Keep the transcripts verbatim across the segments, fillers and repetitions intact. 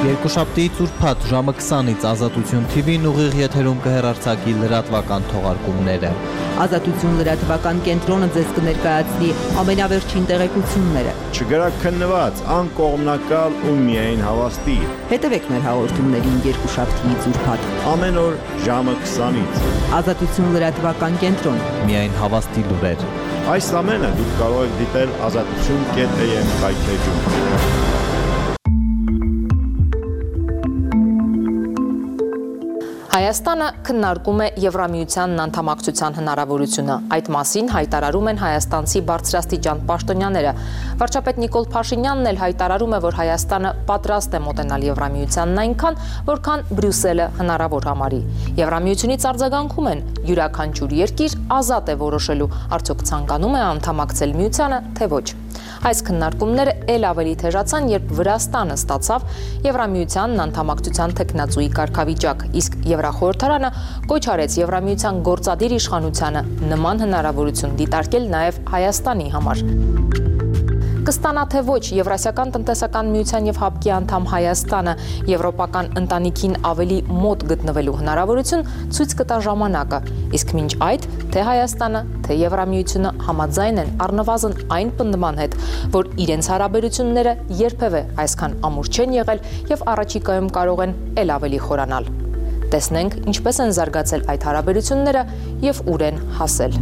Երկուշաբթի ծուրփաթ ժամը քսանից Ազատություն Թի Վին ուղիղ եթերում կհեռարձակի լրատվական թողարկումները։ Ազատություն լրատվական կենտրոնը ձեզ կներկայացնի ամենավերջին տեղեկությունները։ Չգրաքննված, անկողմնակալ ու միայն հավաստի։ Հետևեք մեր հաղորդումներին երկուշաբթի ծուրփաթ։ Ամեն օր ժամը քսանից։ Ազատություն լրատվական կենտրոն։ Միայն հավաստի լուրեր։ Այս ամենը դուք կարող եք դիտել ազատություն կետ էյ էմ կայքէջում։ Հայաստանը քննարկում է Եվրամիությանն անդամակցության հնարավորությունը։ Այդ մասին հայտարարում են հայաստանցի բարձրաստիճան պաշտոնյաները։ Վարչապետ Նիկոլ Փաշինյանն էլ հայտարարում է, որ Հայաստանը պատրաստ է մոտենալ Եվրամիությանն այնքան, որքան Բրյուսելը հնարավոր համարի։ Եվրամիությունից արձագանքում են, յուրաքանչյուր երկիր ազատ է որոշելու, արդյոք ցանկանում է անդամակցել միությանը, թե ոչ։ Այս քննարկումները ել ավելի թեժացան, երբ Վրաստանը ստացավ Եվրամիությանն անդամակցության թեկնածուի կարգավիճակ, իսկ Եվրախորհրդարանը կոչ արեց Եվրամիության գործադիր իշխանությանը նման հնարավորություն դիտարկել նաև Հայաստանի համար։ Կստանա թե ոչ Եվրասիական տնտեսական միության եւ ՀԱԲԿ-ի անդամ Հայաստանը եվրոպական ընտանիքին ավելի մոտ գտնվելու հնարավորություն ցույց կտա ժամանակը, իսկ մինչ այդ թե Հայաստանը, թե Եվրամիությունը համաձայն են առնվազն այն պնդման հետ, որ իրենց հարաբերությունները երբևէ այսքան ամուր չեն եղել եւ առաջիկայում կարող են ել ավելի խորանալ։ Տեսնենք ինչպես են զարգացել այդ հարաբերությունները եւ ուր են հասել։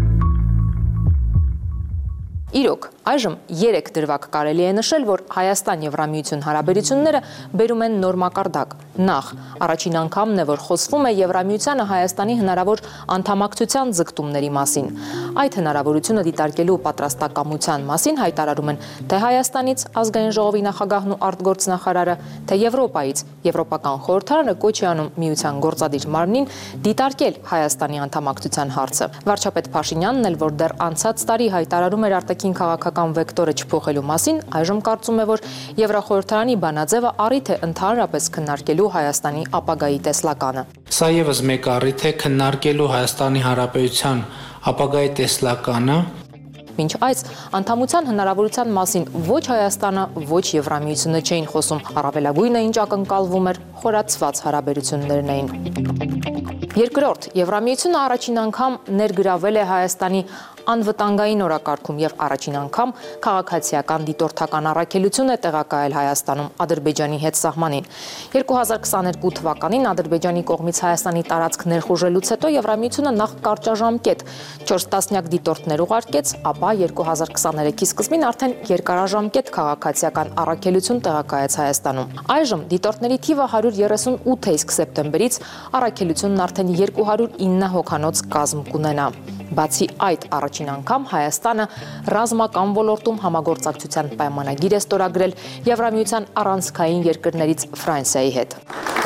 Իրոք, այժմ երեք դրվագ կարելի է նշել, որ Հայաստան-Եվրամիություն հարաբերությունները բերում են նոր մակարդակ։ Նախ, առաջին անգամն է, որ խոսվում է Եվրամիությանը Հայաստանի հնարավոր անդամակցության ձգտումների մասին։ Այդ հնարավորությունը դիտարկելու պատրաստակամության մասին հայտարարում են թե Հայաստանից ազգային ժողովի նախագահն ու արտգործնախարարը, թե Եվրոպայից Եվրոպական խորհրդարանը կոչ է անում միության գործադիր մարմնին դիտարկել Հայաստանի անդամակցության հարցը։ Վարչապետ Փաշինյանն էլ, որ դեռ անցած տարի հայտարարում էր արտաքին քաղաքական վեկտորը չփոխելու մասին, այժմ կարծում է, որ Եվրախորհրդարանի բանաձևը առիթ է ընդհանրապես քննարկելու Հայաստանի ապագայի տեսլականը։ Սա ևս մեկ առիթ է քննարկելու Հայաստանի Հանրապետության ապագայի տեսլականը։ Մինչ այս անդամության հնարավորության մասին ոչ Հայաստանը, ոչ Եվրամիությունը չէին խոսում, առավելագույնը ինչ ակնկալվում էր, խորացված հարաբերություններն էին։ Երկրորդ, Եվրամիությունը առաջին անգամ ներգրավել է Հայաստանի անվտանգային օրակարգում եւ առաջին անգամ քաղաքացիական դիտորդական առաքելություն է տեղակայել Հայաստանում Ադրբեջանի հետ սահմանին։ երկու հազար քսաներկու թվականին Ադրբեջանի կողմից Հայաստանի տարածք ներխուժելուց հետո Եվրամիությունը նախ կարճաժամկետ չորս տասնյակ դիտորդներ ուղարկեց, ապա երկու հազար քսաներեքի սկզբին արդեն երկարաժամկետ քաղաքացիական առաքելություն տեղակայեց Հայաստանում։ Այժմ դիտորդների թիվը հարյուր երեսունութ է, իսկ սեպտեմբերից առաքելությունն արդեն երկու հարյուր ինը հոգանոց կազմ կունենա։ Բացի այդ, առաջին անգամ Հայաստանը ռազմական ոլորտում համագործակցության պայմանագիր է ստորագրել Եվրամիության առանցքային երկրներից Ֆրանսիայի հետ։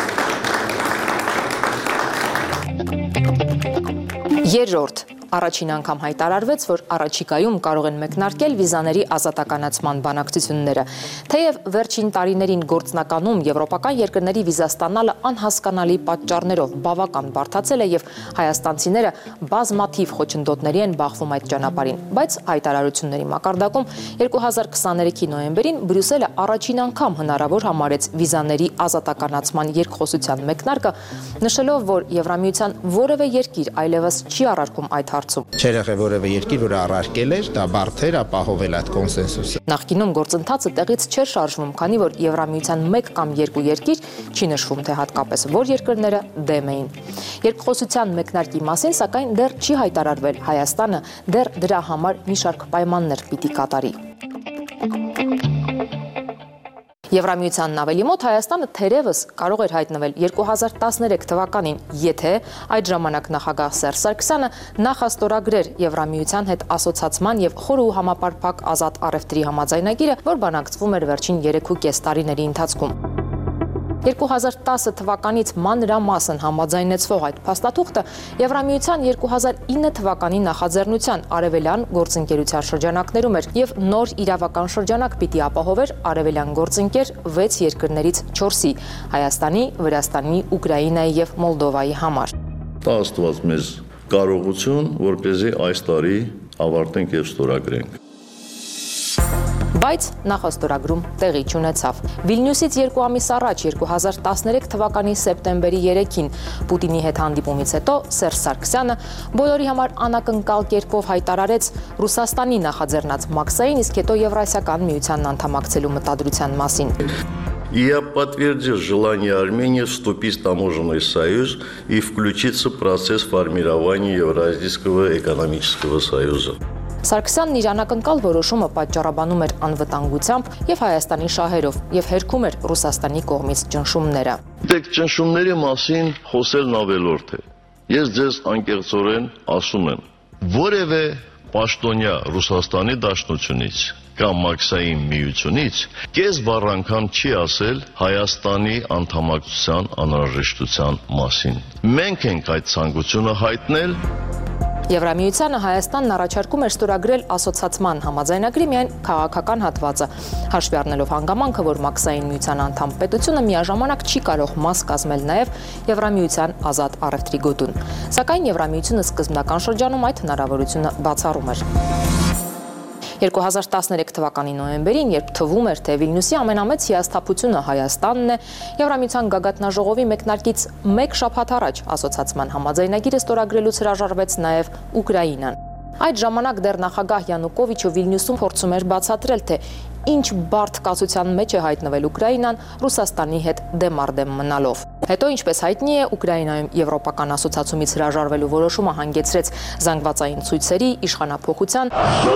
Երրորդ, առաջին անգամ հայտարարվեց, որ առաջիկայում կարող են մեկնարկել վիզաների ազատականացման բանակցությունները։ Թեև վերջին տարիներին գործնականում եվրոպական երկրների վիզա ստանալը անհասկանալի պատճառներով բավական բարդացել է եւ հայաստանցիները բազմաթիվ խոչընդոտների են բախվում այդ ճանապարհին, բայց հայտարարությունների մակարդակում երկու հազար քսաներեքի նոյեմբերին Բրյուսելը առաջին անգամ հնարավոր համարեց վիզաների ազատականացման երկխոսության մեկնարկը, նշելով, որ Եվրամիության որևէ երկիր այլևս չի առարկում այդ Չէր եղել որևէ երկիր, որը առարկել էր, դա բարդ էր ապահովել այդ կոնսենսուսը։ Նախկինում գործընթացը տեղից չէր շարժվում, քանի որ Եվրամիության մեկ կամ երկու երկիր, չի նշվում թե հատկապես որ երկրները դեմ էին։ Երկխոսության մեկնարկի մասին, սակայն դեռ չի հայտարարվել, Հայաստանը դեռ դրա համար մի շարք պայմաններ պիտի կատարի։ Եվրամիությանն ավելի մոտ Հայաստանը թերևս կարող էր հայտնվել երկու հազար տասներեք թվականին, եթե այդ ժամանակ նախագահ Սերժ Սարգսյանը նախաստորագրեր Եվրամիության հետ ասոցացման եւ խոր ու համապարփակ ազատ առևտրի համաձայնագիրը, որ բանակցվում էր վերջին երեք ու կես տարիների ընթացքում։ երկու հազար տասը թվականից մանրամասն համաձայնեցվող այդ փաստաթուղթը Եվրամիության երկու հազար ինը թվականի նախաձեռնության արևելյան գործընկերության շրջանակներում էր եւ նոր իրավական շրջանակ պիտի ապահովեր արևելյան գործընկեր վեց երկրներից չորսի՝ Հայաստանի, Վրաստանի, Ուկրաինայի եւ Մոլդովայի համար։ Դա ստված մեզ կարողություն, որպեսզի այս տարի ավարտենք եւ ստորագրենք։ Բայց նախաստորագրում տեղի չունեցավ։ Վիլնյուսից երկու ամիս առաջ երկու հազար տասներեք թվականի սեպտեմբերի երեքին Պուտինի հետ հանդիպումից հետո Սերժ Սարգսյանը բոլորի համար անակնկալ կերպով հայտարարեց Ռուսաստանի նախաձեռնած Մաքսային, իսկ հետո Եվրասիական միությանն անդամակցելու մտադրության մասին։ Я подтвердил желание Армении вступить в таможенный союз и включиться в процесс формирования Евразийского экономического союза. Սարգսյանն իր անակնկալ որոշումը պատճառաբանում էր անվտանգությամբ եւ Հայաստանի շահերով եւ հերքում էր Ռուսաստանի կողմից ճնշումները։ Դեք ճնշումների մասին խոսելն ավելորդ է։ Ես ձեզ անկեղծորեն ասում եմ, որևէ պաշտոնյա Ռուսաստանի Դաշնությունից կամ Մաքսային միությունից կես բառ անգամ չի ասել Հայաստանի անդամակցության անհրաժեշտության մասին։ Մենք ենք այդ ցանկությունը հայտնել։ Եվրամիությանը Հայաստանն առաջարկում էր ստորագրել ասոցացման համաձայնագրի միայն քաղաքական հատվածը, հաշվի առնելով հանգամանքը, որ Մաքսային միության անդամ պետությունը միաժամանակ չի կարող մաս կազմել նաև Եվրամիության ազատ առևտրի գոտուն։ Սակայն Եվրամիությունը սկզբնական շրջանում այդ հնարավորությունը բացառում էր։ երկու հազար տասներեք թվականի նոյեմբերին, երբ թվում էր, թե Վիլնյուսի ամենամեծ հիասթափությունը Հայաստանն է, Եվրամիության գագաթնաժողովի մեկնարկից մեկ շաբաթ առաջ ասոցացման համաձայնագիրը ստորագրելուց հրաժարվեց նաև Ուկրաինան։ Այդ ժամանակ դեռ նախագահ Յանուկովիչը Վիլնյուսում փորձում էր բացատրել, թե ինչ բարդ կացության մեջ է հայտնվել Ուկրաինան Ռուսաստանի հետ դեմարդեմ մնալով։ Հետո, ինչպես հայտնի է, Ուկրաինայում եվրոպական ասոցացումից հրաժարվելու որոշումը հանգեցրեց զանգվածային ցույցերի, իշխանափոխության,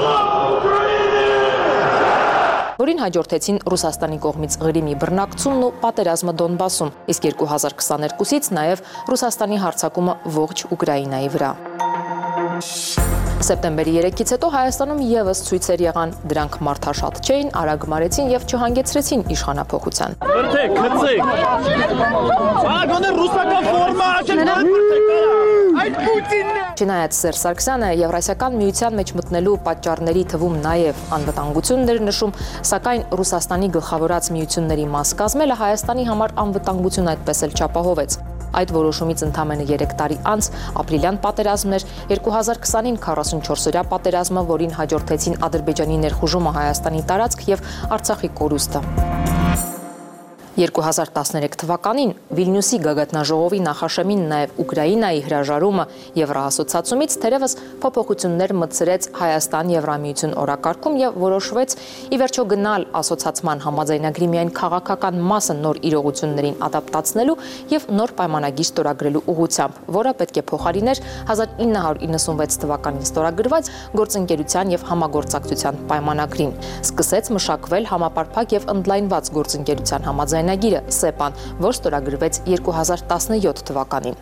որին հաջորդեցին Ռուսաստանի կողմից Ղրիմի բռնակցումն ու պատերազմը Դոնբասում, իսկ երկու հազար քսաներկուսից նաև Ռուսաստանի հարձակումը ողջ Ուկրաինայի վրա։ Սեպտեմբերի երեքից հետո Հայաստանում եւս ցույցեր եղան, դրանք մարդաշատ չէին, արագ մարեցին եւ չհանգեցրեցին իշխանափոխության։ Բրթեք, քցեք։ Ագոնե ռուսական ֆորմա աչել այդ Պուտինն է։ Չնայած Սերժ Սարգսյանը Եվրասիական միության մեջ մտնելու պատճառների թվում նաև անվտանգություններ նշում, սակայն Ռուսաստանի գլխավորած միությունների մաս կազմելը Հայաստանի համար անվտանգություն այդպես էլ չապահովեց։ Այդ որոշումից ընդամենը երեք տարի անց ապրիլյան պատերազմն էր, երկու հազար քսանին քառասունչորսօրյա պատերազմը, որին հաջորդեցին Ադրբեջանի ներխուժումը Հայաստանի տարածք եւ Արցախի կորուստը։ երկու հազար տասներեք թվականին Վիլնյուսի գագաթնաժողովի նախաշեմին նաև Ուկրաինայի հրաժարումը Եվրոասոցիացումից թերևս փոփոխություններ մտցրեց Հայաստան-Եվրամիություն օրակարգում եւ որոշվեց ի վերջո գնալ ասոցիացման համաձայնագրի միայն քաղաքական մասը նոր իրողություններին ադապտացնելու եւ նոր պայմանագիր ստորագրելու ուղղությամբ, որը պետք է փոխարիներ հազար ինը հարյուր իննսունվեց թվականին ստորագրված գործընկերության եւ համագործակցության պայմանագրին։ Սկսեց մշակվել համապարփակ եւ ընդլայնված գործընկերության համաձայնագիր Նագիրը ՍԵՊԱ-ն, որ ստորագրվեց երկու հազար տասնյոթ թվականին։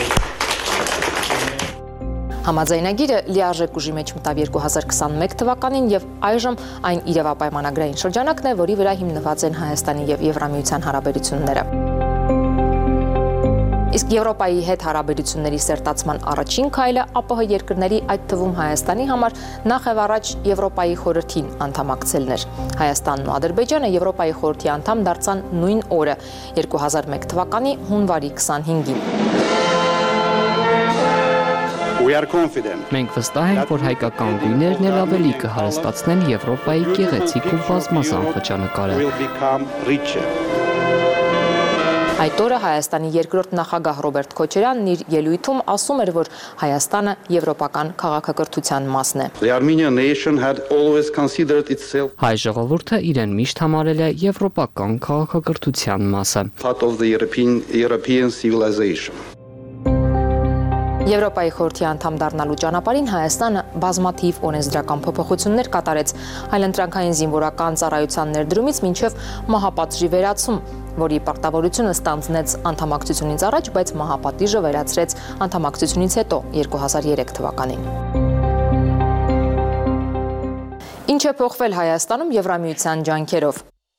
Համաձայնագիրը լիարժեք ուժի մեջ մտավ երկու հազար քսանմեկ թվականին եւ այժմ այն իրավապայմանագրային շրջանակն է, որի վրա հիմնված են Հայաստանի եւ Եվրամիության հարաբերությունները։ Իսկ Եվրոպայի հետ հարաբերությունների սերտացման առաջին քայլը ԱՊՀ երկրների, այդ թվում Հայաստանի համար նախ եւ առաջ Եվրոպայի խորհրդին անդամակցելն էր։ Հայաստանն ու Ադրբեջանը Եվրոպայի խորհրդի անդամ դարձան նույն օրը, երկու հազար մեկ թվականի հունվարի քսանհինգին։ Մենք վստահ ենք, որ հայկական գույներն էլ ավելի կհարստացնեն Եվրոպայի գեղեցիկ ու բազմազան խճանկարը։ Այդ օրը Հայաստանի երկրորդ նախագահ Ռոբերտ Քոչարյանն իր ելույթում ասում էր, որ Հայաստանը եվրոպական քաղաքակրթության մասն է։ Հայ ժողովուրդը իրեն միշտ համարել է եվրոպական քաղաքակրթության մասը։ Եվրոպայի խորհրդի անդամ դառնալու ճանապարհին Հայաստանը բազմաթիվ օրենսդրական փոփոխություններ կատարեց, այլընտրանքային զինվորական ծառայության ներդրումից մինչև մահապատժի վերացում, որի պարտավորությունը ստանձնեց անդամակցությունից առաջ, բայց մահապատիժը վերացրեց անդամակցությունից հետո երկու հազար երեք թվականին։ Ինչ է փոխվել Հայաստանում Եվրամիության ջանքերով։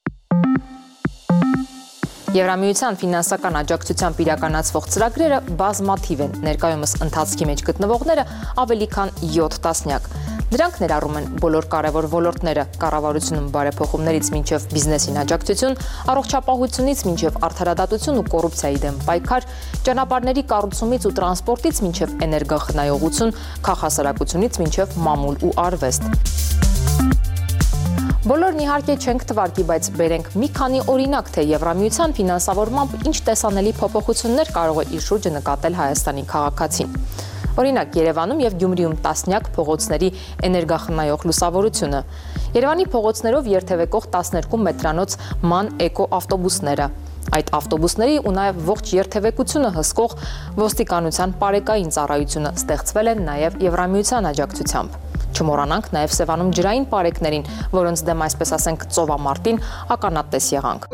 Եվրամիության ֆինանսական աջակցությամբ իրականացվող ծրագրերը բազմաթիվ են, ներկայումս ընթացքի մեջ գտնվողները ավելի քան յոթ տասնյակ։ Դրանք ներառում են բոլոր կարևոր ոլորտները՝ կառավարությունում բարեփոխումներից մինչև բիզնեսին աջակցություն, առողջապահությունից մինչև արդարադատություն ու կոռուպցիայի դեմ պայքար, ճանապարհների կառուցումից ու տրանսպորտից մինչև էներգախնայողություն, քաղաքասարակությունից մինչև մամուլ ու արվեստ։ Բոլորն իհարկե չենք թվարկի, բայց բերենք մի քանի օրինակ, թե Եվրամիության ֆինանսավորմամբ ինչ տեսանելի փոփոխություններ կարող է իր շուրջը նկատել Հայաստանի քաղաքացին։ Օրինակ, Երևանում եւ Գյումրիում տասնյակ փողոցների էներգախնայող լուսավորությունը, Երևանի փողոցներով երթևեկող տասներկու մետրանոց ման էկո ավտոբուսները, այդ ավտոբուսների ու նաեւ ողջ երթևեկությունը հսկող ոստիկանության պարեկային ծառայությունը ստեղծվել են նաեւ Եվրամիության աջակցությամբ։ Չմոռանանք նաև Սևանում ջրային պարեկներին, որոնց դեմ, այսպես ասենք, ծովամարտին ականատես եղանք։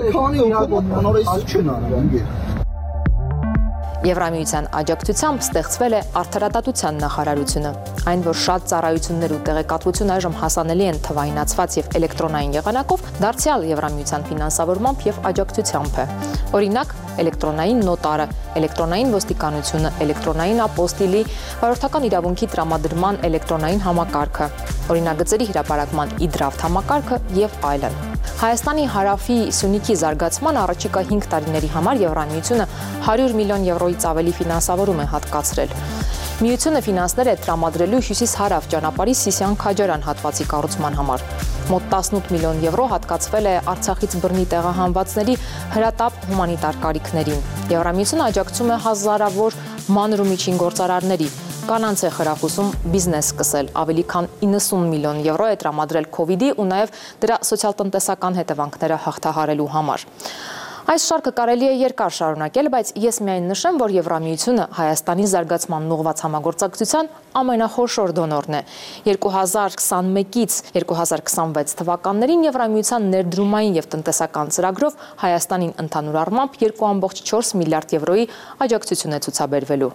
Եվրամիության աջակցությամբ ստեղծվել է արդարադատության նախարարությունը, այն, որ շատ ծառայություններ ու տեղեկատվություն այժմ հասանելի են թվայնացված եւ էլեկտրոնային եղանակով, դարձյալ Եվրամիության ֆինանսավորմամբ եւ աջակցությամբ է։ Օրինակ, էլեկտրոնային նոտարը, էլեկտրոնային ոստիկանությունը, էլեկտրոնային ապոստիլի, վարորդական իրավունքի տրամադրման էլեկտրոնային համակարգը, օրինագծերի հրապարակման իդրավտ համակարգը եւ այլն։ Հայաստանի հարավի Սյունիքի զարգացման առաջիկա հինգ տարիների համար Եվրամիությունը հարյուր միլիոն եվրոից ավելի ֆինանսավորում է հատկացրել։ Միությունը ֆինանսներ է տրամադրելու հյուսիս-հարավ ճանապարհի Սիսիան-Քաջարան հատվածի կառուցման համար։ Մոտ տասնութ միլիոն եվրո հատկացվել է Արցախից բռնի տեղահանվածների հրատապ հումանիտար կարիքներին։ Եվրամիությունը աջակցում է հազարավոր մանր ու միջին գործարարների, կանանց է խրախուսում բիզնես սկսել, ավելի քան իննսուն միլիոն եվրո է տրամադրել քովիդի ու նաև դրա սոցիալ-տնտեսական հետևանքները հաղթահարելու համար։ Այս շարքը կարելի է երկար շարունակել, բայց ես միայն նշեմ, որ Եվրամիությունը Հայաստանի զարգացման ուղղված համագործակցության ամենախոշոր դոնորն է։ երկու հազար քսանմեկից երկու հազար քսանվեց թվականներին Եվրամիության ներդրումային եւ տնտեսական ծրագրով Հայաստանին ընդհանուր առմամբ երկու կόμma չորս միլիարդ եվրոյի աջակցություն է ցուցաբերվելու։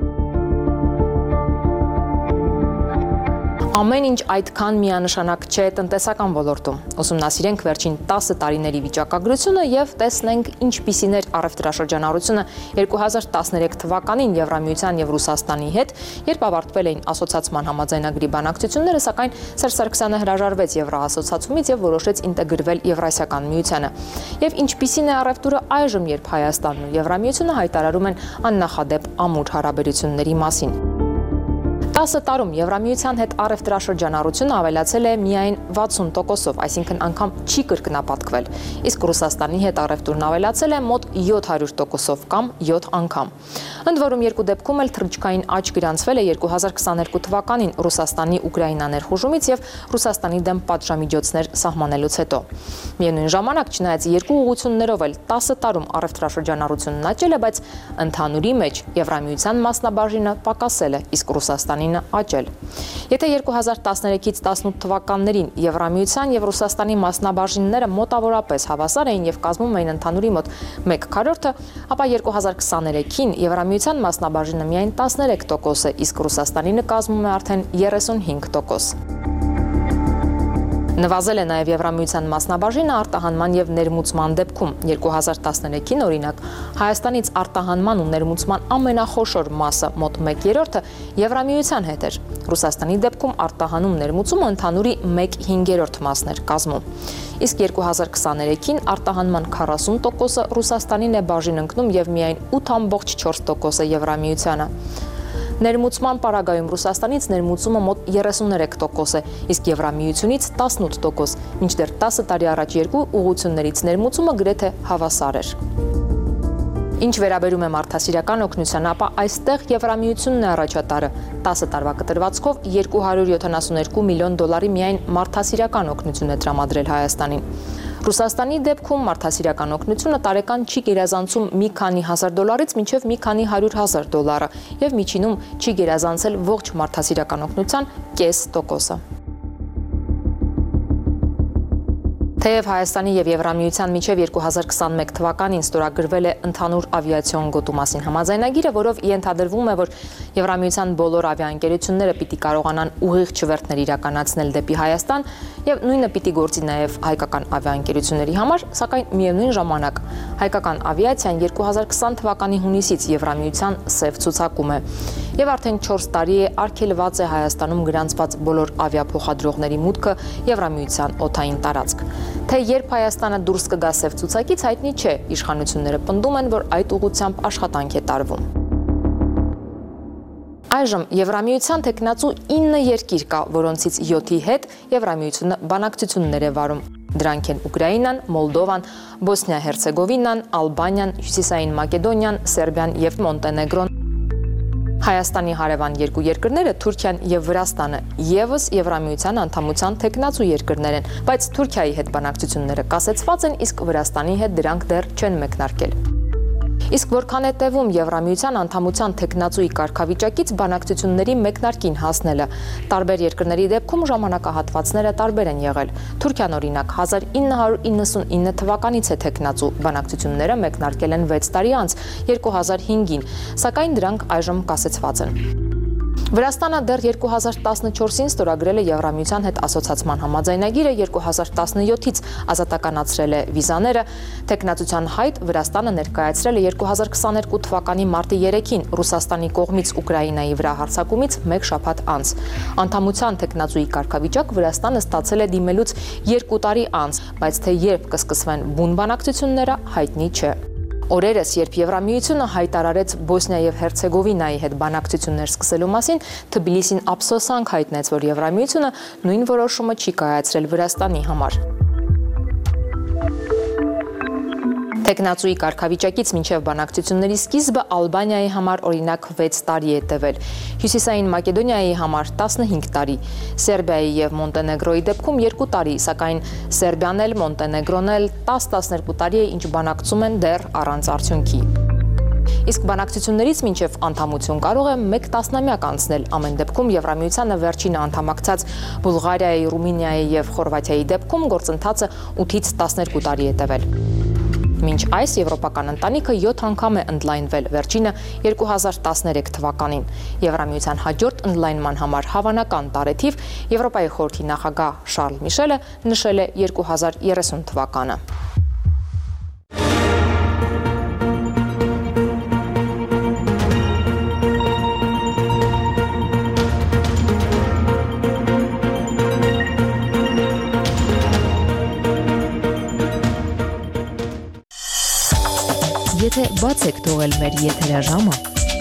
Ամեն ինչ այդքան միանշանակ չէ տնտեսական ոլորտում։ Ուսումնասիրենք վերջին տասը տարիների վիճակագրությունը եւ տեսնենք ինչպիսին էր առևտրաշրջանառությունը երկու հազար տասներեք թվականին Եվրամիության եւ Ռուսաստանի հետ, երբ ավարտվել էին ասոցիացման համաձայնագրի բանակցությունները, սակայն Սերժ Սարգսյանը հրաժարվեց Եվրոասոցիացումից եւ որոշեց ինտեգրվել Եվրասիական միությանը։ Եվ ինչպիսին է առևտուրը այժմ, երբ Հայաստանն ու Եվրամիությունը հայտարարում են աննախադեպ ամուր հարաբերությունների մասին։ տասը տարում Եվրամիության հետ առևտրաշրջանառությունը ավելացել է միայն վաթսուն տոկոսով, այսինքն անգամ չի կրկնապատկվել, իսկ Ռուսաստանի հետ առևտուրն ավելացել է մոտ յոթ հարյուր տոկոսով կամ յոթ անգամ։ Ընդ որում երկու դեպքում էլ թռչկային աճ գրանցվել է երկու հազար քսաներկու թվականին Ռուսաստանի Ուկրաինա ներխուժումից եւ Ռուսաստանի դեմ պատժամիջոցներ սահմանելուց հետո։ Միևնույն ժամանակ, չնայած երկու ուղղություններով էլ տասը տարում առևտրաշրջանառությունն աճել է, բայց ընդհանուրի մեջ Եվրամիության մասնաբաժինը պակասել է, իսկ Ռուսաստանի աճել։ Եթե երկու հազար տասներեքից տասնութ թվականներին Եվրամիության եւ Ռուսաստանի մասնաբաժինները մոտավորապես հավասար էին եւ կազմում էին ընդհանուրի մոտ մեկ քառորդը, ապա երկու հազար քսաներեքին Եվրամիության մասնաբաժինը միայն տասներեք տոկոս է, իսկ Ռուսաստանինը կազմում է արդեն երեսունհինգ տոկոս։ Նվազել է նաև Եվրամիության մասնաբաժինը արտահանման եւ ներմուծման դեպքում։ երկու հազար տասներեքին օրինակ Հայաստանից արտահանման ու ներմուծման ամենախոշոր մասը մոտ մեկ երրորդը Եվրամիության հետ էր։ Ռուսաստանի դեպքում արտահանում ներմուծումը ընդհանուրի մեկ հինգերորդ մասն էր կազմում։ Իսկ երկու հազար քսաներեքին արտահանման քառասուն տոկոսը Ռուսաստանին է բաժին ընկնում եւ միայն ութ կόμma չորս տոկոսը Եվրամիությանը։ Ներմուծման պարագայում Ռուսաստանից ներմուծումը մոտ երեսուներեք տոկոս է, իսկ Եվրամիությունից տասնութ տոկոս, մինչդեռ տասը տարի առաջ երկու ուղղություններից ներմուծումը գրեթե հավասար էր։ Ինչ վերաբերում է մարդասիրական օգնության, ապա այստեղ Եվրամիությունն է առաջատարը։ տասը տարվա կտրվածքով երկու հարյուր յոթանասունհինգ միլիոն դոլարի միայն մարդասիրական օգնություն է տրամադրել Հայաստանին։ Ռուսաստանի դեպքում մարդասիրական օգնությունը տարեկան չի գերազանցում մի քանի հազար դոլարից մինչև մի քանի հարյուր հազար դոլարը եւ միջինում չի գերազանցել ողջ մարդասիրական օգնության կես տոկոսը։ Թեև Հայաստանի եւ Եվրամիության միջև երկու հազար քսանմեկ թվականին ստորագրվել է ընդհանուր ավիացիոն գոտու մասին համաձայնագիրը, որով ենթադրվում է, որ Եվրամիության բոլոր ավիաընկերությունները պիտի կարողանան ուղիղ չվերթներ իրականացնել դեպի Հայաստան եւ նույնը պիտի գործի նաեւ հայկական ավիաընկերությունների համար, սակայն միևնույն ժամանակ հայկական ավիացիան երկու հազար քսան թվականի հունիսից Եվրամիության սև ցուցակում է եւ արդեն չորս տարի է արգելված է Հայաստանում գրանցված բոլոր ավիափոխադրողների մուտքը Եվրամիության օդային տարածք։ Թե երբ Հայաստանը դուրս կգա սև ցուցակից հայտնի չէ, իշխանությունները պնդում են, որ այդ ուղղությամբ աշխատանք է տարվում։ Այժմ Եվրամիության տեխնացու ինը երկիր կա, որոնցից յոթի հետ Եվրամիությունը բանակցություններ է վարում։ Դրանք են Ուկրաինան, Մոլդովան, Բոսնիա-Հերցեգովինան, Ալբանիան, Հյուսիսային Մակեդոնիան, Սերբիան և Մոնտենեգրոն։ Հայաստանի հարևան երկու երկրները Թուրքիան և Վրաստանը ևս Եվրամիության անդամության տեխնացու երկրներ են, բայց Թուրքիայի հետ բանակցությունները կասեցված են, իսկ Վրաստանի հետ դրանք դեռ չեն մեկնարկել։ Իսկ որքան է տևում Եվրամիության անդամության տեխնացուի կարգավիճակից բանակցությունների մեկնարկին հասնելը, տարբեր երկրների դեպքում ժամանակահատվածները տարբեր են եղել։ Թուրքիան օրինակ հազար ինը հարյուր իննսունինը թվականից է տեխնացու, բանակցությունները մեկնարկել են վեց տարի անց, երկու հազար հինգին, սակայն դրանք այժմ կասեցված են։ Վրաստանը դեռ երկու հազար տասնչորսին ստորագրել է Եվրամիության հետ ասոցացման համաձայնագիրը, երկու հազար տասնյոթից ազատականացրել է վիզաները, տեխնացության հայտ Վրաստանը ներկայացրել է երկու հազար քսաներկու թվականի մարտի երեքին Ռուսաստանի կողմից Ուկրաինայի վրա հարձակումից մեկ շաբաթ անց։ Անդամության տեխնացուի կարգավիճակ Վրաստանը ստացել է դիմելուց երկու տարի անց, բայց թե երբ կսկսվեն բուն բանակցությունները, հայտնի չէ։ Օրերս, երբ Եվրամիությունը հայտարարեց Բոսնիա և Հերցեգովինայի հետ բանակցություններ սկսելու մասին, Թբիլիսին ափսոսանք հայտնեց, որ Եվրամիությունը նույն որոշումը չի կայացրել Վրաստանի համար։ Տեխնացուի կարգավիճակից մինչև բանակցությունների սկիզբը Ալբանիայի համար օրինակ վեց տարի է տևել, Հյուսիսային Մակեդոնիայի համար տասնհինգ տարի, Սերբիայի և Մոնտենեգրոյի դեպքում երկու տարի, սակայն Սերբիան էլ, Մոնտենեգրոն էլ տասը-տասներկու տարի է, ինչ բանակցում են դեռ առանց արդյունքի։ Իսկ բանակցություններից մինչև անդամություն կարող է մեկ տասնամյակ անցնել, ամեն դեպքում Եվրամիությանը վերջինը անդամակցած Բուլղարիայի, Ռումինիայի և Խորվաթիայի դեպքում գործընթացը ութից տասներկու տարի է տևել։ Մինչ այս եվրոպական ընտանիքը յոթ անգամ է ընդլայնվել, վերջինը երկու հազար տասներեք թվականին։ Եվրամիության հաջորդ ընդլայնման համար հավանական տարեթիվ Եվրոպայի խորհրդի նախագահ Շարլ Միշելը նշել է երկու հազար երեսուն թվականը։ Եթե բաց եք թողել մեր եթերաժամը,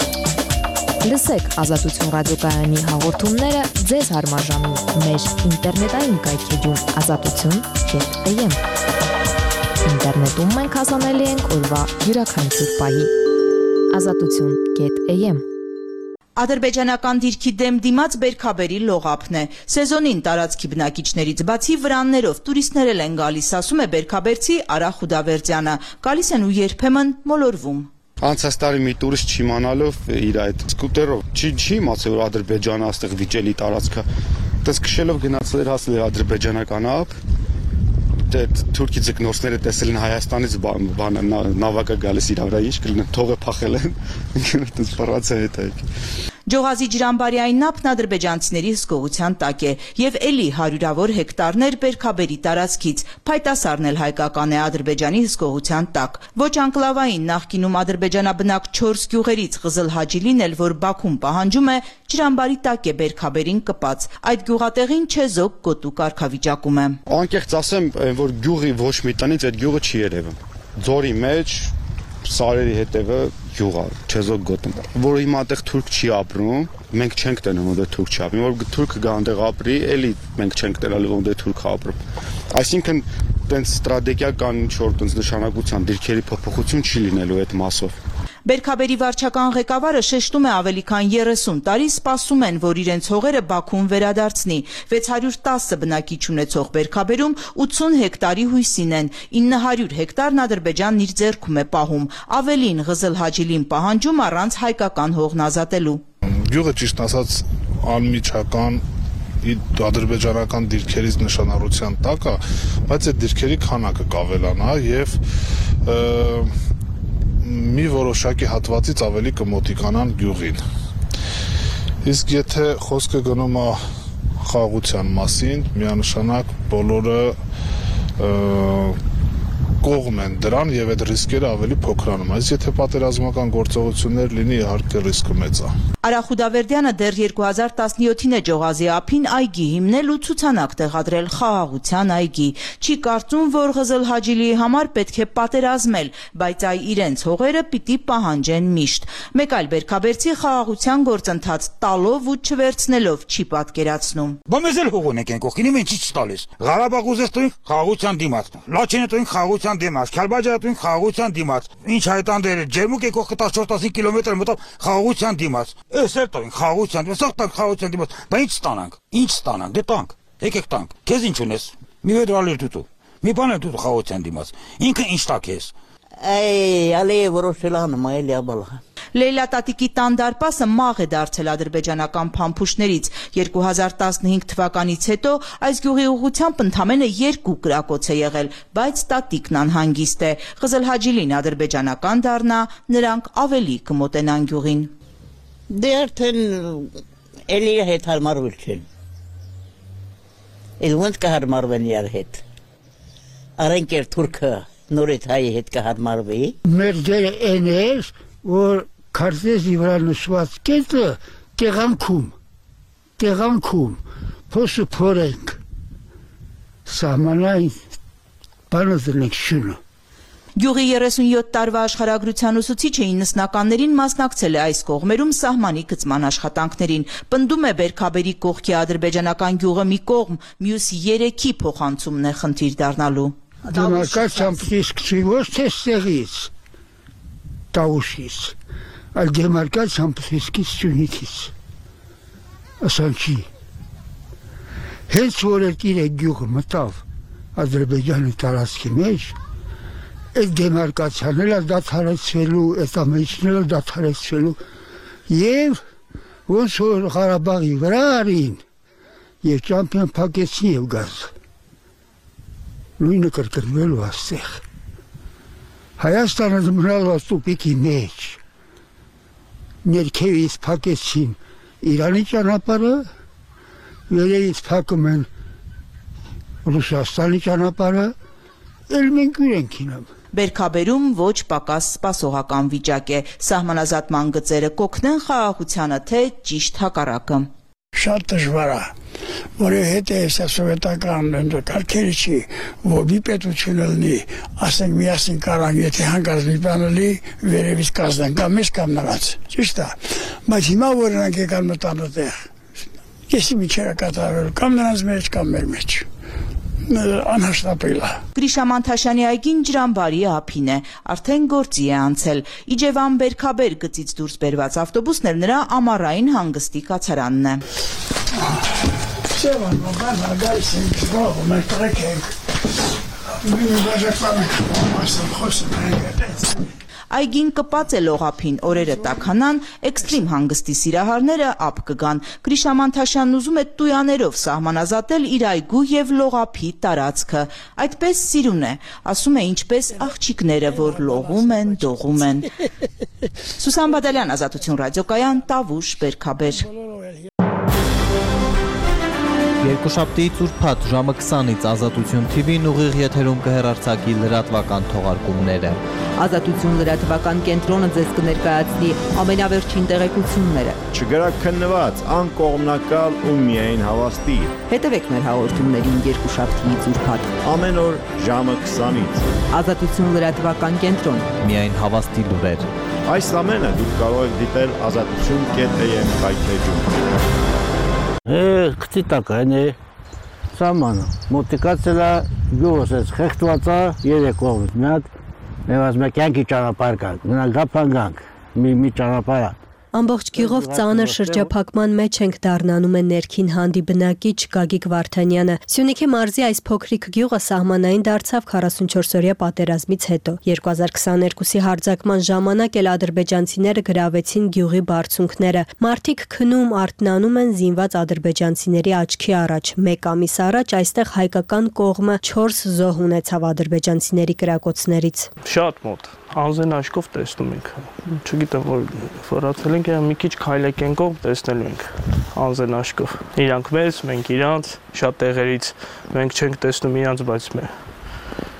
լսեք Ազատություն ռադիոկայանի հաղորդումները ձեզ հարմարժամին մեր ինտերնետային կայքեջում ազատություն կետ am։ Ինտերնետում մենք հասանելի ենք օրվա յուրաքանչյուր պահի։ ազատություն կետ am։ Ադրբեջանական դիրքի դեմ դիմաց բերքաբերի լողափն է։ Սեզոնին տարածքի բնակիչներից բացի վրաններով տուրիստներ են գալիս, ասում է բերքաբերցի Արա Խուդավերդյանը։ Գալիս են ու երբեմն մոլորվում։ Անցած տարի մի տուրիստ չիմանալով իր այդ սկուտերով չի չի իմացել, որ Ադրբեջանը այստեղ վիճելի տարածք է։ Դες քշելով գնացել էր հասել ադրբեջանական ափ։ Դե թուրքի ձկնորսները տեսել են Հայաստանից բանը նավակը գալիս իր վրա, ինչ կլինի, թողը փախել են։ Դες ֆրանսիա հետ է։ Ջողազի ջրամբարյային ափն ադրբեջանցիների հսկողության տակ է եւ էլի հարյուրավոր հեկտարներ բերքաբերի տարածքից, փայտասարն էլ հայկական է Ադրբեջանի հսկողության տակ։ Ոչ անկլավային նախկինում ադրբեջանաբնակ չորս գյուղերից Ղզլ Հաջիլին էլ, որ Բաքուն պահանջում է, ջրամբարի տակ է բերքաբերին կպած։ Այդ գյուղատեղին չեզոք գոտու կարգավիճակում է։ Անկեղծ ասեմ, որ գյուղի ոչ մի տնից այդ գյուղը չի երևում։ Ձորի մեջ սարերի հետևը գյուղ է, չեզոք գոտում, որ հիմա այդտեղ թուրք չի ապրում, մենք չենք տենում որ թուրք չի ապրում, որ թուրքը գա այնտեղ ապրի, էլի մենք չենք տենալու որ այնտեղ թուրքը ապրում։ Այսինքն տենց ստրատեգիական ինչ-որ տենց նշանակության դիրքերի փոփոխություն չի լինելու այդ մասով։ Բերքաբերի վարչական ղեկավարը շեշտում է ավելի քան երեսուն տարի սպասում են, որ իրենց հողերը Բաքուն վերադարձնի։ վեց հարյուր տասը բնակիչ ունեցող Բերքաբերում ութսուն հեկտարի հույսին են, ինը հարյուր հեկտարն Ադրբեջանն իր ձեռքում է պահում, ավելին Ղզլ Հաջիլին պահանջում առանց հայկական հողն ազատելու։ Գյուղը ճիշտ ասած անմիջական ադրբեջանական դիրքերից նշանառության տակ է, բայց այդ դիրքերի քանակը կավելանա եւ մի որոշակի հատվածից ավելի կմոտիկանան գյուղին։ Իսկ եթե խոսքը գնում է խաղաղության մասին, միանշանակ բոլորը կողմ են դրան եւ այդ ռիսկերը ավելի փոքրանում։ Այս եթե պատերազմական գործողություններ լինի, իհարկե ռիսկը մեծ է։ Արա Խուդավերդյանը դեռ երկու հազար տասնյոթին է Ջողազի ափին այգի հիմնել ու ցուցանակ տեղադրել խաղաղության այգի։ Չի կարծում, որ Ղզել Հաջիլիի համար պետք է պատերազմել, բայց այ իրենց հողերը պիտի պահանջեն միշտ։ Մեկ այլ բերքաբերցի խաղաղության գործընթաց տալով ու չվերցնելով չի պատկերացնում։ Բա մեզ էլ հող ունենք են կողքին, ինչ չի տալիս։ Ղարաբաղ ուզես տույն խաղաղության դիմաց։ Լաչինը տույն խաղաղության դիմաց, Քալբաջարը տույն խաղաղության դիմաց։ Ինչ հայտանդեր ջերմուկ է կողքը տասնչորս տասնհինգ կիլոմետր մտավ խաղաղության դիմաց։ Էս էլ տույն խաղաղության դիմաց, սաղ տանք խաղաղության դիմաց։ Բա ինչ ստանանք։ Ինչ ստանանք։ Դե տանք։ Եկեք տանք։ Քեզ ինչ ունես։ Մի վեդրալեր դուտու։ Մի բան է դուտու խաղաղության դիմաց։ Ինքը ինչ տա քեզ։ Այ ալե որոշելան մայել յաբալա։ Լեյլա տատիկի տան դարպասը մաղ է դարձել ադրբեջանական փամփուշտներից։ երկու հազար տասնհինգ թվականից հետո այս գյուղի ուղղությամբ ընդամենը երկու կրակոց է եղել, բայց տատիկն անհանգիստ է։ Ղզել Հաջիլին ադրբեջանական դառնա, նրանք ավելի կմոտենան գյուղին։ Դե արդեն էլի հետ հարմարվել չեն։ Էլ ոնց կհարմարվեն իրար հետ։ Արենք էր թուրքը նորից հայի հետ կհարմարվի։ Մեր դերը այն էր, որ քարտեզի վրա նշված կետը տեղանքում, տեղանքում, փոսը փորենք, սահմանային բանը դնենք շունը։ Գյուղի երեսունյոթ տարվա աշխարհագրության ուսուցիչը իննսնականներին մասնակցել է այս կողմերում սահմանի գծման աշխատանքներին։ Պնդում է բերքաբերի կողքի ադրբեջանական գյուղը մի կողմ, մյուս երեքի փոխանցումն է խնդիր դառնալու։ Դեմարկացիան պիտի սկսի ոչ թե ստեղից, տավուշից, այլ դեմարկացիան պիտի սկսի Սյունիքից, ասանքի։ Հենց որ այդ իր գյուղը մտավ Ադրբեջանի տարածքի մեջ, այդ դեմարկացիան էլ դադարեցվելու, այդ ամենիչն էլ դադարեցվելու եւ ոնց որ Ղարաբաղի վրա արին եւ ճամփիոն փակեցին եւ գազ։ Նույնը կրկնվելու աստեղ։ Հայաստանը մնալու տուպիկի մեջ, ներքևից փակեցին Իրանի ճանապարհը, վերևից փակում են Ռուսաստանի ճանապարհը, էլ մենք ուրենք ինեմ։ Բերքաբերում ոչ պակաս սպասողական վիճակ է, սահմանազատման գծերը կօգնեն խաղաղությանը, թե ճիշտ հակառակը։ Շատ դժվար է, որովհետև սա սովետական կարգերը չի, որ մի պետություն լինի, ասենք միասին կարան, եթե հանկարծ մի բան լինի, վերևից կազդեն, կամ մեզ կամ նրանց, ճիշտ է, բայց հիմա որ նրանք եկան մտան այդտեղ, կեսի միջերը կատարել, կամ նրանց մեջ, կամ մեր մեջ, անհաշտապել է։ Գրիշա Մանթաշյանի այգին Ջրամբարի ափին է, արդեն գործի է անցել։ Իջևան բերքաբեր գծից դուրս բերված ավտոբուսն էլ նրա ամառային հանգստի կացարանն է։ Սևան, մոգան, գայս ենք, զբաղում ենք, տրեք ենք, մինի բաժակվան ենք, մասն խոսում ենք, Այգին կպած է լողափին, օրերը տաքանան, էքստրիմ հանգստի սիրահարները ափ կգան։ Գրիշա Մանթաշյանն ուզում է տույաներով սահմանազատել իր այգու եւ լողափի տարածքը։ Այդպես սիրուն է, ասում է ինչպես աղջիկները, որ լողում են, դողում են։ Սուսան Բադալյան, Ազատություն ռադիոկայան, Տավուշ, Բերքաբեր։ Երկուշաբթիից ուրբաթ ժամը քսանից Ազատություն թիվին ուղիղ եթերում կհեռարձակի լրատվական թողարկումները։ Ազատություն լրատվական կենտրոնը ձեզ կներկայացնի ամենավերջին տեղեկությունները։ Չգրաքննված, անկողմնակալ ու միայն հավաստի։ Հետևեք մեր հաղորդումներին երկուշաբթիից ուրբաթ։ Ամեն օր ժամը քսանից։ Ազատություն լրատվական կենտրոն։ Միայն հավաստի լուրեր։ Այս ամենը դուք կարող եք դիտել ազատություն կետ am կայքեջում։ Քցի տակայն է սամանը, մոտիկացել է գյուղս ես խեղտված է երեք կողմից, մի հատ մեզ մեկ յանքի ճանապարհ կա, գնանք գապանգանք, մի ճանապարհ է։ Ամբողջ գյուղով ծանր շրջափակման մեջ ենք դառնանում է ներքին հանդի բնակիչ Գագիկ Վարդանյանը։ Սյունիքի մարզի այս փոքրիկ գյուղը սահմանային դարձավ քառասունչորսօրյա պատերազմից հետո։ երկու հազար քսաներկուսի հարձակման ժամանակ էլ ադրբեջանցիները գրավեցին գյուղի բարձունքները։ Մարդիկ քնում արթնանում են զինված ադրբեջանցիների աչքի առաջ։ Մեկ ամիս առաջ այստեղ հայկական կողմը չորս զոհ ունեցավ ադրբեջանցիների կրակոցներից։ Շատ մոտ անզեն աչքով տեսնում ենք, չգիտեմ որ ֆորացել ենք, մի քիչ քայլեք են կողմ տեսնելու ենք անզեն աչքով։ Իրանք մեզ, մենք իրանց, շատ տեղերից մենք չենք տեսնում իրանց, բայց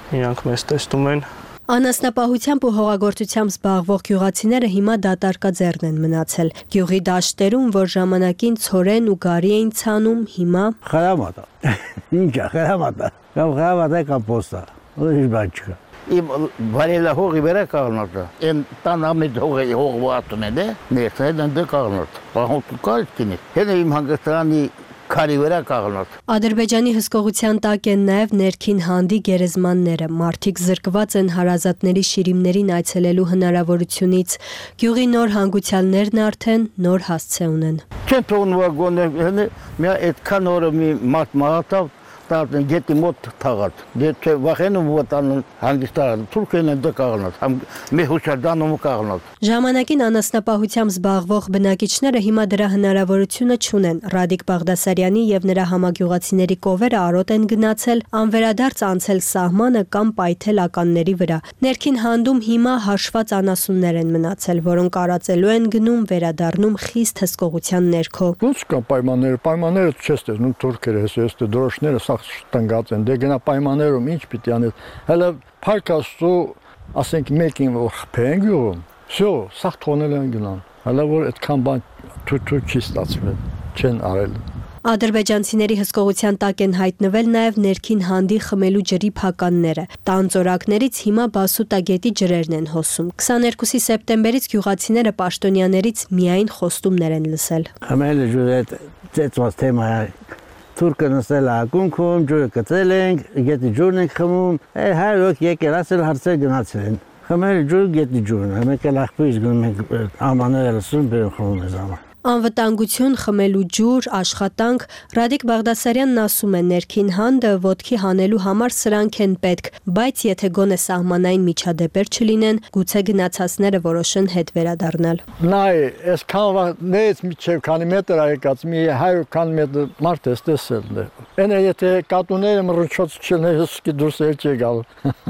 Իրանք մեզ տեսնում են։ Անասնապահությամբ ու հողագործությամբ զբաղվող գյուղացիները հիմա դատարկաձեռն են մնացել։ Գյուղի դաշտերում, որ ժամանակին ցորեն ու գարի էին ցանում, հիմա խրամատա։ Ինչա խրամատա։ Կամ խրամատա կամ պոստա։ Ուրիշ բան չկա։ Իմ վարելա հողի վրա կաղնոտը։ Են տան ամիտ հողի հողվատն է դե, ներքն են դե կաղնոտ։ Պահոտ կար կինի։ Հենը իմ հանգստանի քարի վրա կաղնոտ։ Ադրբեջանի հսկողության տակ են նաև ներքին հանդի գերեզմանները։ Մարդիկ զրկված են հարազատների շիրիմներին այցելելու հնարավորությունից։ Գյուղի նոր հանգուցյալներն արդեն նոր հասցե ունեն։ Չեն թողնվա գոնե, հենը մի այդքան օրը մի մարդ մահացավ, տատեն գետի մոտ թաղած։ Դե թե վախենում վտան հանգստարան, թուրքեն են դե կաղնոտ, մի հուշադանում կաղնոտ։ Ժամանակին անասնապահությամբ զբաղվող բնակիչները հիմա դրա հնարավորությունը չունեն։ Ռադիկ Բաղդասարյանի եւ նրա համագյուղացիների կովերը արոտ են գնացել, անվերադարձ անցել սահմանը կամ պայթել ականների վրա։ Ներքին հանդում հիմա հաշված անասուններ են մնացել, որոնք արածելու են գնում, վերադառնում խիստ հսկողության ներքո։ Ոնց կա պայմանները, պայմանները չես տեսնում թուրքերը, հեսես դրոշները սաղ տնգած են, դե գնա պայմաններում ինչ պիտի անես։ Հələ փարկաստու, ասենք մեկին որ խփեն գյուղում, всё, սաղ թողնել են գնան։ Հələ որ այդքան բան թույլ չի ստացվել, չեն արել։ Ադրբեջանցիների հսկողության տակ են հայտնվել նաև ներքին հանդի խմելու ջրի փականները։ Տան ծորակներից հիմա Բասուտագետի ջրերն են հոսում։ քսաներկուսի սեպտեմբերից գյուղացիները պաշտոնյաներից միայն խոստումներ են լսել։ Խմելը ջուրը ծեծված թեմա է։ Թուրքը նստել ակունքում, ջուրը կծել ենք, գետի ջուրն ենք խմում, հայր ոք եկել ասել հարցեր գնացել են։ Խմել ջուրը գետի ջուրն է, մեկ էլ աղբից գնում ենք ամաները լսում, բերում խմում ես աման։ Անվտանգություն, խմելու ջուր, աշխատանք, Ռադիկ Բաղդասարյանն ասում է ներքին հանդը ոտքի հանելու համար սրանք են պետք, բայց եթե գոնե սահմանային միջադեպեր չլինեն, գուցե գնացածները որոշեն հետ վերադառնալ։ Նայ, այսքան նեից միջև քանի մետր է եկած, մի հարյուր քանի մետր մարդ է տեսել։ Այնը եթե կատուները մռչոց չլինի, հսկի դուրս էլ չի գալ։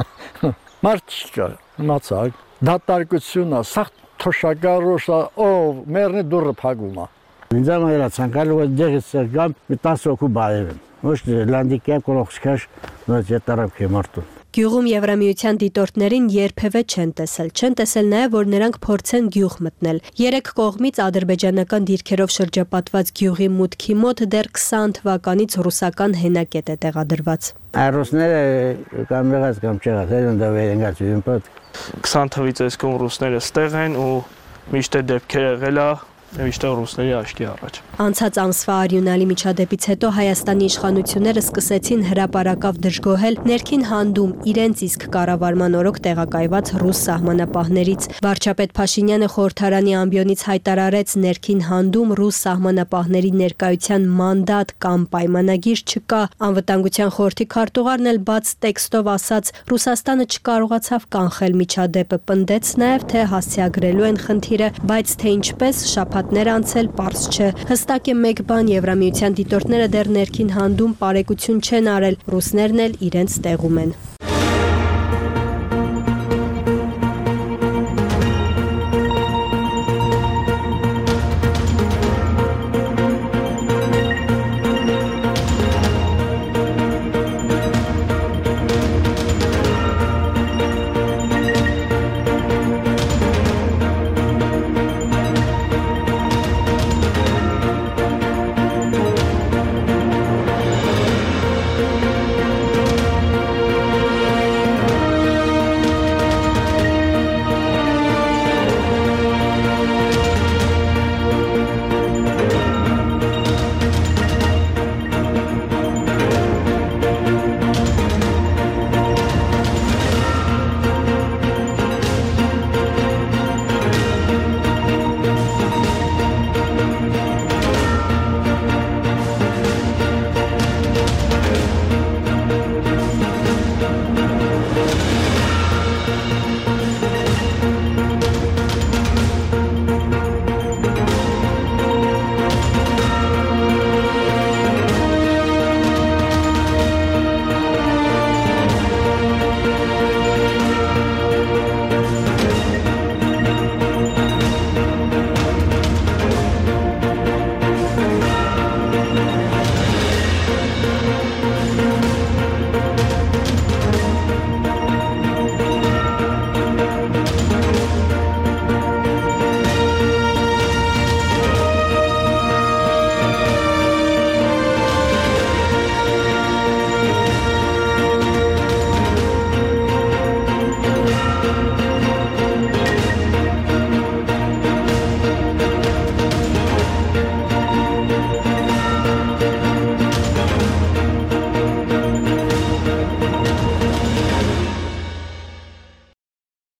Մարդ չկա, մացակ, դատարկությունն է, սաղ թոշակառոշա, ով մերնի դուրը փակում է։ Ինձ ամայրա ցանկալու է դեղից սերգամ մի տասը օքու բայևեն։ Ոչ լանդիկյա կոլողսկաշ նոց ետարապ կե մարդու։ Գյուղում Եվրամիության դիտորդներին երբևէ չեն տեսել, չեն տեսել նաև, որ նրանք փորձեն գյուղ մտնել։ Երեք կողմից ադրբեջանական դիրքերով շրջապատված գյուղի մուտքի մոտ դեռ քսան թվականից ռուսական հենակետ է տեղադրված։ Ռուսները կամ եղած կամ չեղած, այլն դա վերենգած յուն պատ։ քսան թվից այս կողմ ռուսները ստեղ են ու միշտ դեպքեր եղել է Միշտեղ ռուսների աշկի առաջ։ Անցած ամսվա արյունալի միջադեպից հետո Հայաստանի իշխանությունները սկսեցին հրապարակավ դժգոհել ներքին հանդում իրենց իսկ կառավարման օրոք տեղակայված ռուս սահմանապահներից։ Վարչապետ Փաշինյանը խորհրդարանի ամբիոնից հայտարարեց ներքին հանդում ռուս սահմանապահների ներկայության մանդատ կամ պայմանագիր չկա։ Անվտանգության խորհրդի քարտուղարն էլ բաց տեքստով ասաց Ռուսաստանը չկարողացավ կանխել միջադեպը, պնդեց նաև թե հասցեագրելու են խնդիրը, բայց թե ինչպես շաբաթներ անցել պարզ չէ։ Հստակ է մեկ բան, Եվրամիության դիտորդները դեռ ներքին հանդում պարեկություն չեն արել, ռուսներն էլ իրենց տեղում են։